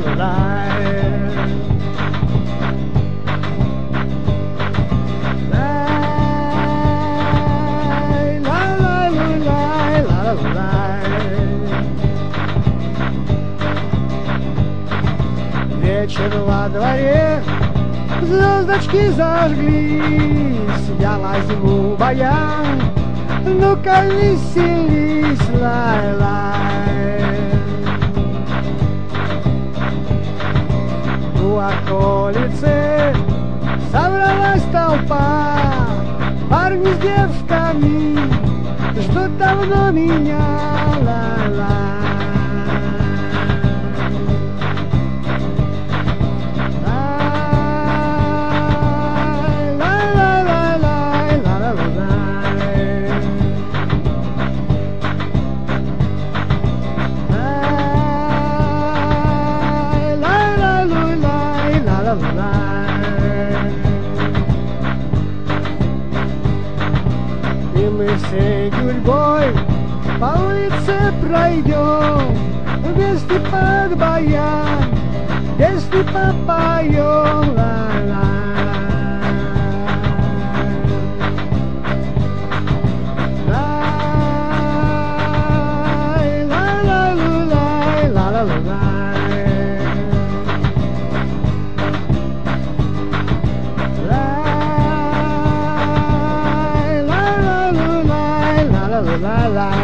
Вечер во дворе, звездочки зажглись, я возьму баян, ну-ка веселись, лай-лай. У околицы собралась толпа, парни с девками ждут давно меня, лай-лай. И мы всей гурьбой по улице пройдем, вместе под баян, песни попоем, ла-ла. La la